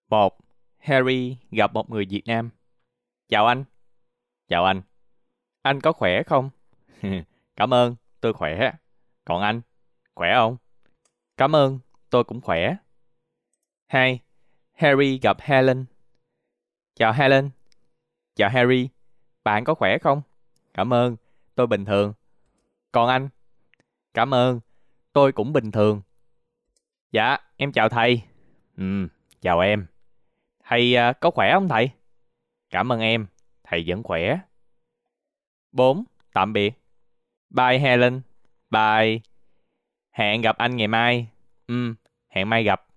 Một, Harry gặp một người Việt Nam. Chào anh. Chào anh. Anh có khỏe không? Cảm ơn, tôi khỏe. Còn anh, khỏe không? Cảm ơn, tôi cũng khỏe. Hai, Harry gặp Helen. Chào Helen. Chào Harry. Bạn có khỏe không? Cảm ơn, tôi bình thường. Còn anh? Cảm ơn, tôi cũng bình thường. Dạ, em chào thầy. Chào em. Thầy có khỏe không thầy? Cảm ơn em, thầy vẫn khỏe. 4. Tạm biệt. Bye Helen. Bye. Hẹn gặp anh ngày mai. Hẹn mai gặp.